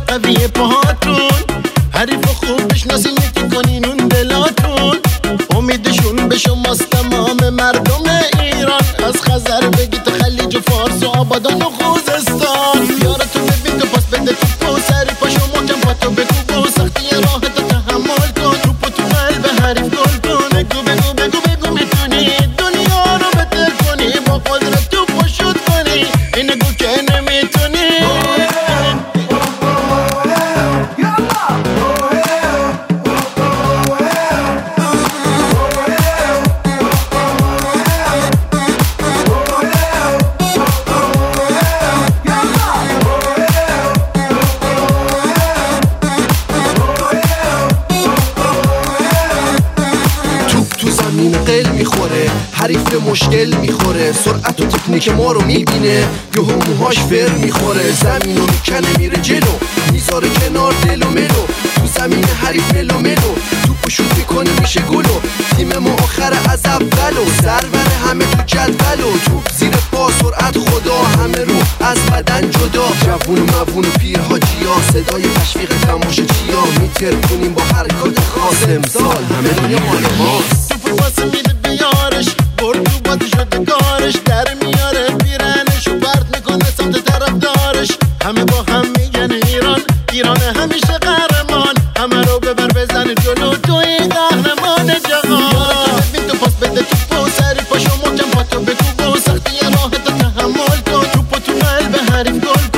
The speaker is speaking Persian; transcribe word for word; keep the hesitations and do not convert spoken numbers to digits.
قویه پاهاتون، حریف خوب بشناسین یکی کنین اون دلاتون. امیدشون به شماست تمام مردم ایران، از خزر بگی تا خلیج و فارس و آبادان و خوزستان. یارتون ببین تو پاس بده توپ و سری پاشو محکم پاتو بکوب و سختی راه تا تحمل کن. توپو تو قلب حریف گل کن. بگو بگو بگو بگو میتونی دنیا رو بهتر کنی، با قدرت توپو شوت کنی، این نگو که نمیتونی. قل میخوره، حریف مشکل میخوره، سرعت و تکنیک ما رو میبینه، یهو موهاش فر میخوره، زمین رو میکنه میره جلو، میذاره کنار دل و ملو، تو زمین حریف ملو ملو، توپو شوت میکنه میشه گلو، تیم ما آخر از اولو، سرور همه تو جدولو، توپ زیر پا سرعت خدا، همه رو از بدن جدا، جوون و موون و پیر حاجیا، صدای تشویق تماشا چیا، میتر کنیم با حرکات خاص، امسال همه دنیا مال ماست. واسه میده بیارش، برد تو بازی شده کارش، در میاره پیرنش و پرت میکنه سمت طرف دارش. همه با هم میگن ایران، ایران همیشه قهرمان، همه رو ببر بزن جلو، توی قهرمان جهان. یارتون ببین تو پاس بده توپو و سری پاشو محکم پاتو بکوب و سختی راه تا تحمل کن. توپو تو قلب حریف گل کن.